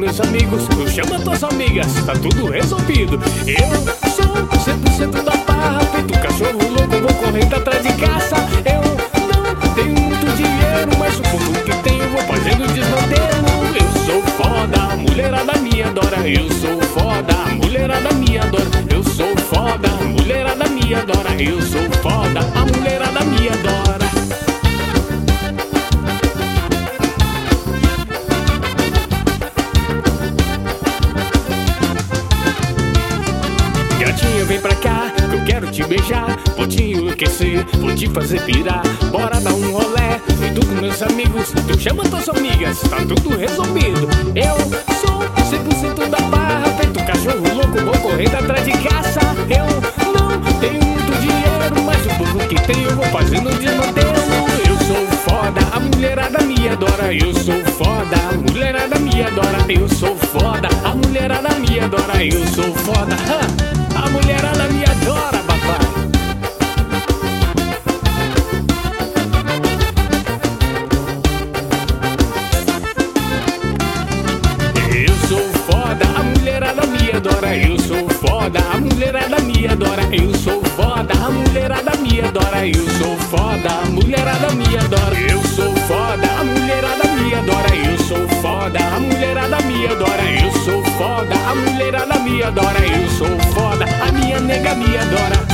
meus amigos, tu chama tuas amigas, tá tudo resolvido. Eu sou 100% da barra, feito cachorro louco, vou correndo atrás de caça. Eu não tenho muito dinheiro, mas o pouco que tenho vou fazendo desmantelo. Eu sou foda, a mulherada me adora. Eu sou foda, a mulherada me adora. Eu sou foda, a mulherada me adora. Eu sou foda, a mulherada me adora. Gatinha, vem pra cá, que eu quero te beijar. Vou te enlouquecer, vou te fazer pirar. Bora dar um rolé, e tu com meus amigos, tu chama tuas amigas, tá tudo resolvido. Eu sou 100% da barra, feito cachorro louco, vou correndo atrás de caça. Eu não tenho muito dinheiro, mas o pouco que tenho eu vou fazendo desmantelo. Eu sou foda, a mulherada me adora. Eu sou foda, a mulherada me adora. Eu sou foda, a mulherada me adora. Eu sou foda, a mulherada me adora, papai. Eu sou foda, a mulherada me adora. Eu sou foda, a mulherada me adora. Eu sou foda, a mulherada me adora. Eu sou foda, a mulherada me adora. Eu sou foda, a mulherada me adora. Eu sou foda, a mulherada me adora. Eu sou foda, a mulherada me adora. Eu sou foda, a minha nega me adora.